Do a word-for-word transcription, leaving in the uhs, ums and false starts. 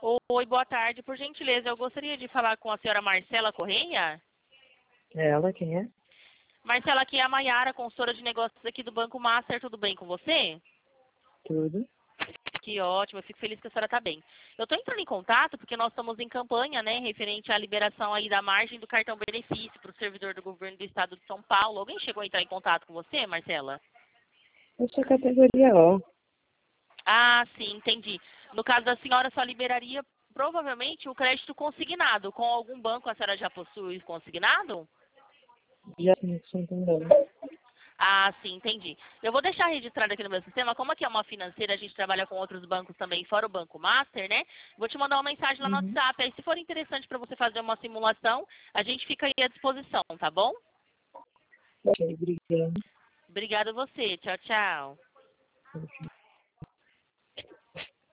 Oi, boa tarde. Por gentileza, eu gostaria de falar com a senhora Marcela Correia. Ela, quem é? Marcela, aqui é a Maiara, consultora de negócios aqui do Banco Master. Tudo bem com você? Tudo. Que ótimo, eu fico feliz que a senhora está bem. Eu estou entrando em contato porque nós estamos em campanha, né, referente à liberação aí da margem do cartão benefício para o servidor do governo do estado de São Paulo. Alguém chegou a entrar em contato com você, Marcela? Eu sou categoria O. Ah, sim, entendi. No caso da senhora, só liberaria provavelmente o crédito consignado. Com algum banco a senhora já possui consignado? Já não estou entendendo. Ah, sim, entendi. Eu vou deixar registrado aqui no meu sistema. Como aqui é uma financeira, a gente trabalha com outros bancos também, fora o Banco Master, né? Vou te mandar uma mensagem lá no Uhum. WhatsApp. Aí, se for interessante para você fazer uma simulação, a gente fica aí à disposição, tá bom? Ok, obrigada. Obrigada a você. Tchau, tchau.